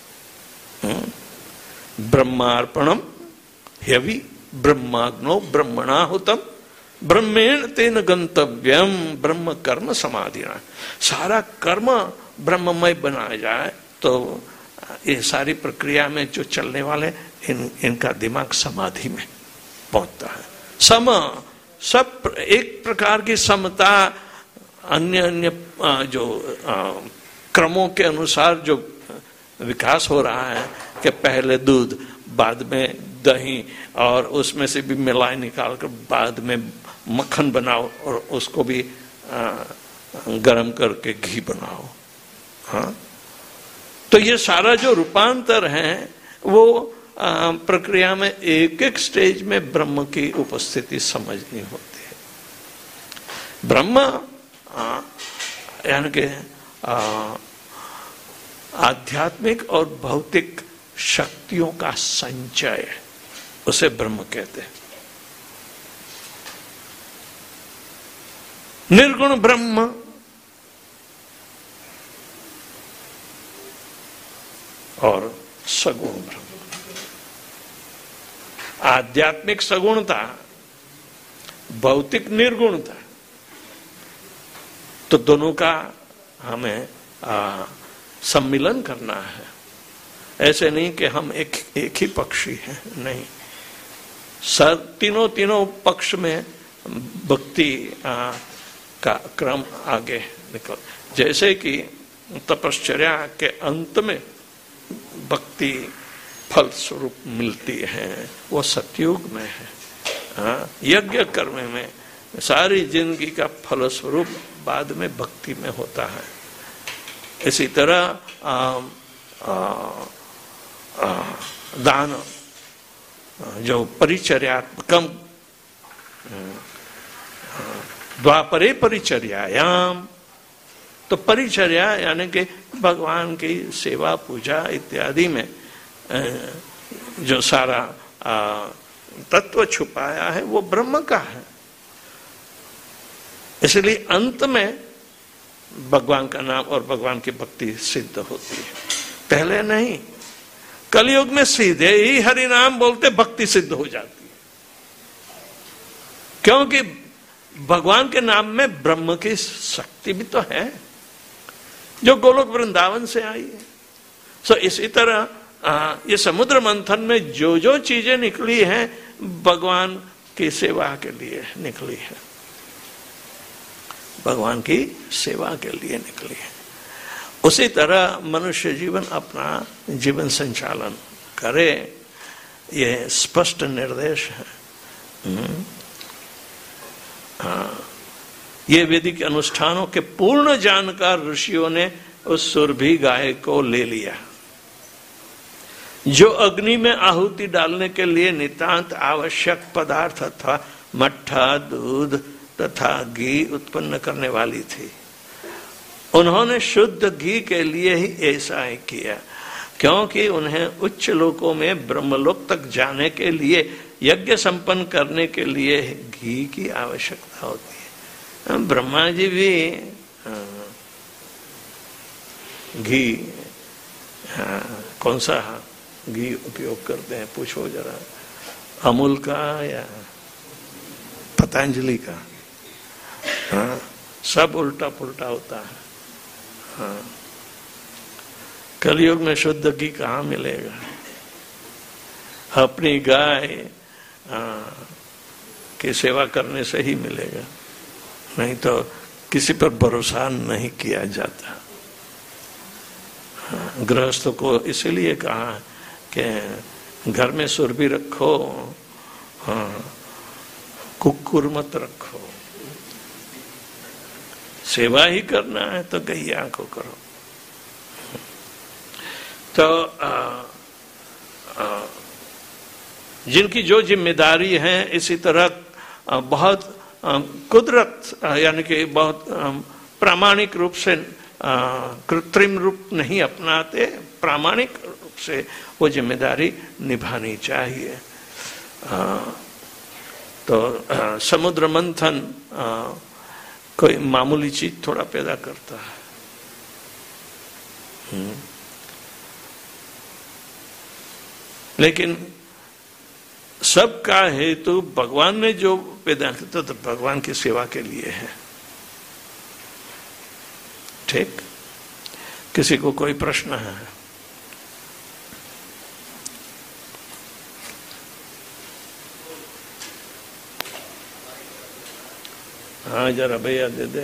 ब्रह्मार्पणम ह्यवि ब्रह्माग्नो ब्रह्मणाहुतम ब्रह्मेण तेन गंतव्यम ब्रह्म कर्म समाधिना। सारा कर्म ब्रह्ममय बनाया जाए तो ये सारी प्रक्रिया में जो चलने वाले इन इनका दिमाग समाधि में पहुंचता है। सम सब एक प्रकार की समता, अन्य अन्य जो क्रमों के अनुसार जो विकास हो रहा है कि पहले दूध, बाद में दही, और उसमें से भी मिलाई निकाल कर बाद में मक्खन बनाओ और उसको भी गर्म करके घी बनाओ। हाँ, तो ये सारा जो रूपांतर है वो आ, प्रक्रिया में एक एक स्टेज में ब्रह्म की उपस्थिति समझनी होती है। ब्रह्म यानी कि आध्यात्मिक और भौतिक शक्तियों का संचय, उसे ब्रह्म कहते हैं। निर्गुण ब्रह्म और सगुण ब्रह्म। आध्यात्मिक सगुणता, भौतिक निर्गुणता, तो दोनों का हमें आ, सम्मिलन करना है। ऐसे नहीं कि हम एक एक ही पक्षी हैं, नहीं। सर तीनों तीनों पक्ष में भक्ति आ, का क्रम आगे निकल। जैसे कि तपश्चर्या के अंत में भक्ति फल स्वरूप मिलती है, वो सतयुग में है। हाँ, यज्ञ कर्म में सारी जिंदगी का फल स्वरूप बाद में भक्ति में होता है। इसी तरह आ, आ, आ, दान जो परिचर्यात्मकम, द्वापरे परिचर्यायाम, तो परिचर्या यानी कि भगवान की सेवा पूजा इत्यादि में जो सारा तत्व छुपाया है वो ब्रह्म का है। इसलिए अंत में भगवान का नाम और भगवान की भक्ति सिद्ध होती है, पहले नहीं। कलयुग में सीधे ही हरि नाम बोलते भक्ति सिद्ध हो जाती है, क्योंकि भगवान के नाम में ब्रह्म की शक्ति भी तो है जो गोलोक वृंदावन से आई है। सो इसी तरह आ, ये समुद्र मंथन में जो जो चीजें निकली हैं भगवान की सेवा के लिए निकली है, भगवान की सेवा के लिए निकली है। उसी तरह मनुष्य जीवन अपना जीवन संचालन करे, ये स्पष्ट निर्देश है। हाँ, ये वैदिक अनुष्ठानों के पूर्ण जानकार ऋषियों ने उस सुरभि गाय को ले लिया, जो अग्नि में आहुति डालने के लिए नितांत आवश्यक पदार्थ था, मट्ठा, दूध तथा घी उत्पन्न करने वाली थी। उन्होंने शुद्ध घी के लिए ही ऐसा ही किया, क्योंकि उन्हें उच्च लोकों में ब्रह्मलोक तक जाने के लिए यज्ञ संपन्न करने के लिए घी की आवश्यकता होती है। ब्रह्मा जी भी घी कौन सा घी उपयोग करते हैं, पूछो जरा, अमूल का या पतंजलि का? हाँ, सब उल्टा पुल्टा होता है। हाँ, कलयुग में शुद्ध घी कहाँ मिलेगा? अपनी गाय की सेवा करने से ही मिलेगा, नहीं तो किसी पर भरोसा नहीं किया जाता। हाँ, गृहस्थों को इसीलिए कहा कि घर में सुरभि रखो, हाँ, कुक्कुर मत रखो। सेवा ही करना है तो गैया को करो। तो आ, आ, जिनकी जो जिम्मेदारी है, इसी तरह आ, बहुत आ, कुदरत यानी कि बहुत प्रामाणिक रूप से आ, कृत्रिम रूप नहीं अपनाते, प्रामाणिक रूप से वो जिम्मेदारी निभानी चाहिए। आ, तो आ, समुद्र मंथन आ, कोई मामूली चीज थोड़ा पैदा करता है। हुँ? लेकिन सबका हेतु भगवान ने जो पैदा किया तो भगवान की सेवा के लिए है। ठीक? किसी को कोई प्रश्न है? हाँ, जरा भैया दे दे।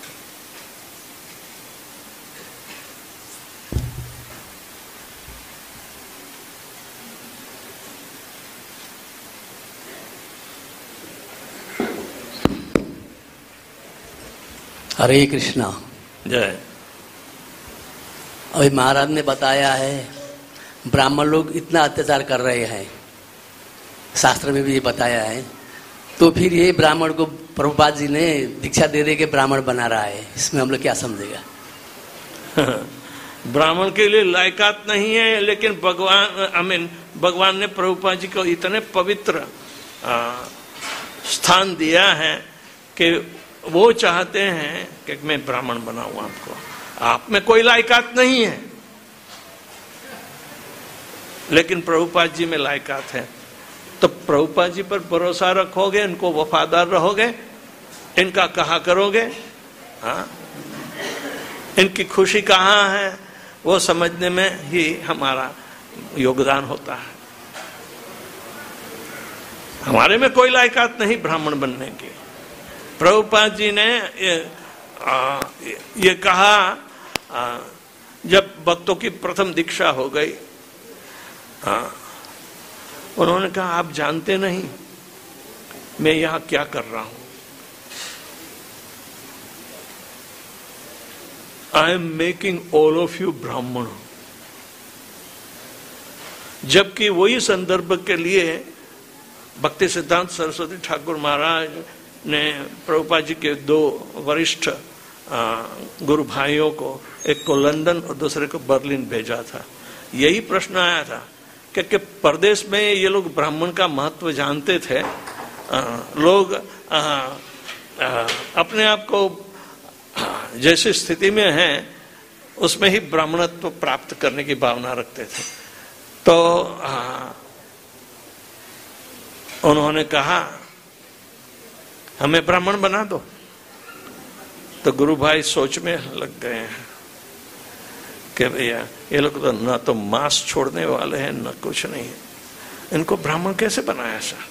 हरे कृष्णा। जय। अभी महाराज ने बताया है ब्राह्मण लोग इतना अत्याचार कर रहे हैं, शास्त्र में भी ये बताया है, तो फिर ये ब्राह्मण को प्रभुपाद जी ने दीक्षा दे दे के ब्राह्मण बना रहा है, इसमें हम लोग क्या समझेगा? ब्राह्मण के लिए लायकात नहीं है, लेकिन भगवान आई मीन भगवान ने प्रभुपाद जी को इतने पवित्र आ, स्थान दिया है कि वो चाहते हैं कि मैं ब्राह्मण बनाऊं आपको। आप में कोई लायकात नहीं है, लेकिन प्रभुपाद जी में लायकात है। तो प्रभुपाद जी पर भरोसा रखोगे, इनको वफादार रहोगे, इनका कहा करोगे, हाँ, इनकी खुशी कहाँ है वो समझने में ही हमारा योगदान होता है। हमारे में कोई लायकात नहीं ब्राह्मण बनने की। प्रभुपाद जी ने ये, आ, ये कहा आ, जब भक्तों की प्रथम दीक्षा हो गई, हाँ, उन्होंने कहा आप जानते नहीं मैं यहां क्या कर रहा हूं। I am making all of you Brahmin. जबकि वही संदर्भ के लिए भक्ति सिद्धांत सरस्वती ठाकुर महाराज ने प्रभुपाद जी के दो वरिष्ठ गुरु भाइयों को, एक को लंदन और दूसरे को बर्लिन भेजा था। यही प्रश्न आया था कि परदेश में ये लोग ब्राह्मण का महत्व जानते थे। आ, लोग आ, आ, अपने आप को जैसी स्थिति में हैं उसमें ही ब्राह्मणत्व प्राप्त करने की भावना रखते थे। तो आ, उन्होंने कहा हमें ब्राह्मण बना दो। तो गुरु भाई सोच में लग गए हैं कि भैया ये लोग तो न तो मांस छोड़ने वाले हैं न कुछ नहीं है, इनको ब्राह्मण कैसे बनाया ऐसा?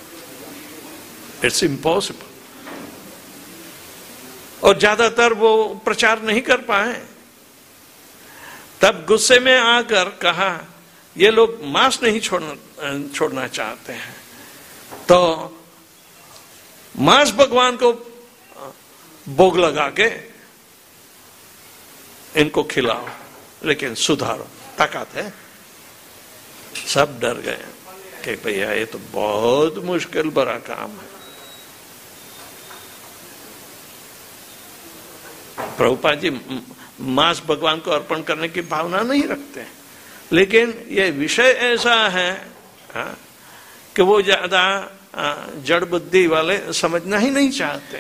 It's impossible. और ज्यादातर वो प्रचार नहीं कर पाए। तब गुस्से में आकर कहा ये लोग मांस नहीं छोड़ना छोड़ना चाहते हैं, तो मांस भगवान को भोग लगा के इनको खिलाओ, लेकिन सुधारो, ताकत है। सब डर गए कि भैया ये तो बहुत मुश्किल बड़ा काम है। प्रभुपाद जी मांस भगवान को अर्पण करने की भावना नहीं रखते, लेकिन ये विषय ऐसा है हा? कि वो ज्यादा जड़ बुद्धि वाले समझना ही नहीं चाहते।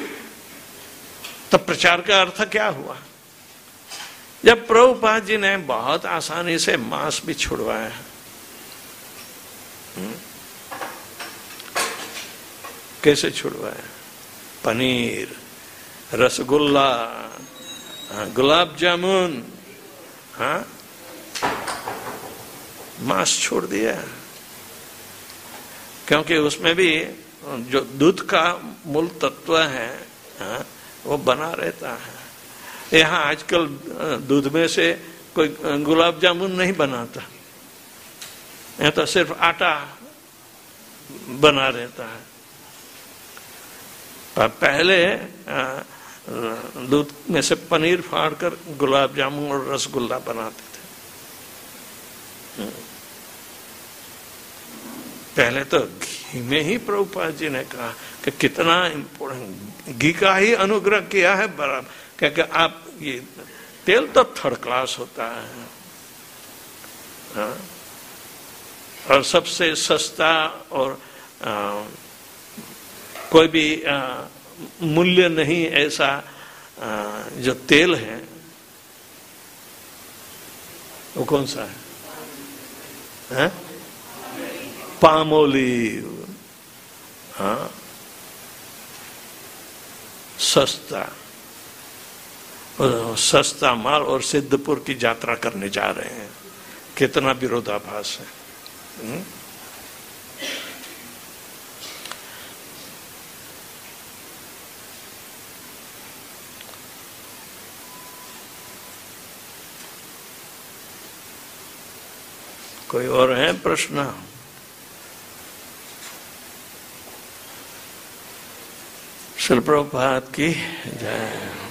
तब प्रचार का अर्थ क्या हुआ? जब प्रभुपाद जी ने बहुत आसानी से मांस भी छुड़वाया, कैसे छुड़वाया? पनीर, रसगुल्ला, गुलाब जामुन, हाँ, मांस छोड़ दिया, क्योंकि उसमें भी जो दूध का मूल तत्व है हाँ, वो बना रहता है। यहाँ आजकल दूध में से कोई गुलाब जामुन नहीं बनाता, यहाँ तो सिर्फ आटा बना रहता है। पहले दूध में से पनीर फाड़कर गुलाब जामुन और रसगुल्ला बनाते थे। पहले तो घी में ही प्रभुपाद जी ने कहा कि कितना इम्पोर्टेंट, घी का ही अनुग्रह किया है बराबर, क्योंकि आप ये तेल तो थर्ड क्लास होता है हाँ? और सबसे सस्ता और आ, कोई भी आ, मूल्य नहीं ऐसा आ, जो तेल है वो कौन सा है, है? पाम ऑलिव, हाँ, सस्ता सस्ता माल, और सिद्धपुर की यात्रा करने जा रहे हैं। कितना विरोधाभास है। हुँ? कोई और है प्रश्न? श्रील प्रभुपाद की जय।